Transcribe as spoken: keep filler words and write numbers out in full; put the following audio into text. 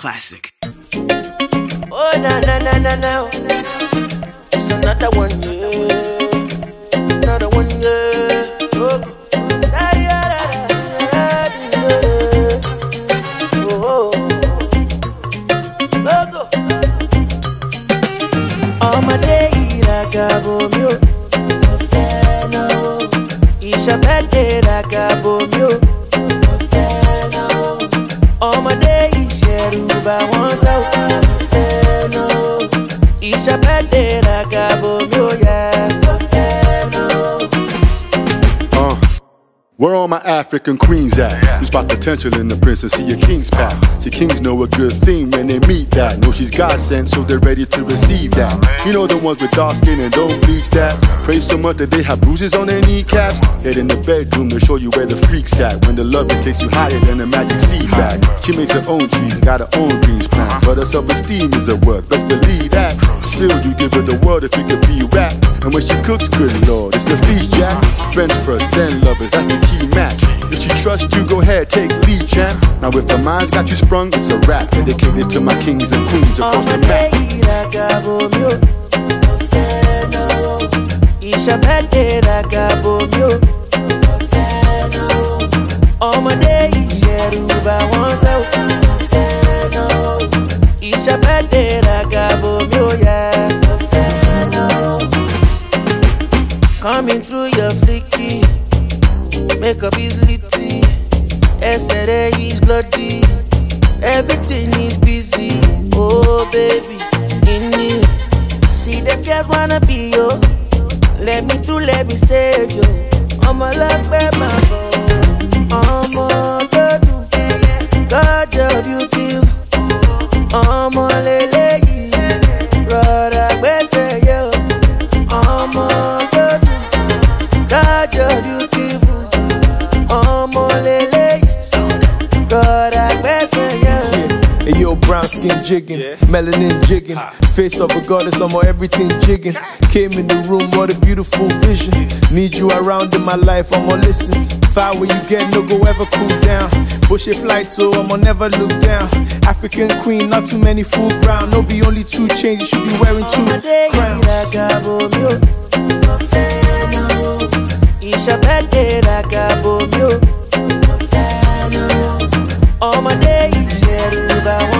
classic. Oh, na na na na na. It's another one, yeah. Another one, yeah. Oh, oh, oh. All my day, like a bomb, Isha birthday, like a bomb, all my days, Sheruba wants out. It's a bad day, like a bomb, yeah. Uh, where all my African queens at? Who spot potential in the prince and see a king's path? See, kings know a good thing when they meet that. Know she's God sent, so they're ready to receive that. You know the ones with dark skin and don't bleach that. Pray so much that they have bruises on their kneecaps. Head in the bedroom to show you where the freak's at. When the loving takes you higher than a magic seed bag. She makes her own trees, got her own dreams planned. But her self-esteem is a work, best believe that. Still, you give her the world if you could be rap. And when she cooks, good lord, it's a feast, Jack. Friends first, then lovers, that's the key match. If she trusts you, go ahead, take lead, champ. Now if her mind's got you sprung, it's a rap. Dedicated to my kings and queens across the map. Isha birthday, like a bomb, all my days, Sheruba wants out. Isha birthday, like a bomb, yeah. Coming through your flicky, makeup is litty, S R A is bloody, everything is busy. Oh baby, in you, see them just wanna be yo. Let me through, let me say yo. I'm a love baby, I'm a do, God you're beautiful. I'm a lady, brother, best say yo. I'm a do, God you're beautiful. I'm a lady, brother, best say yo. Hey yo, brown skin jigging, yeah. Melanin jigging, face of a goddess, I'm on everything jigging. Came in the room, what a beautiful vision. Need you around in my life, I'm on listen. Fire where you get, no go ever cool down. Bush it flight, so I'ma never look down. African queen, not too many fool brown. No be only two chains, you should be wearing two crowns. Isha birthday, like a bomb, all my days, Sheruba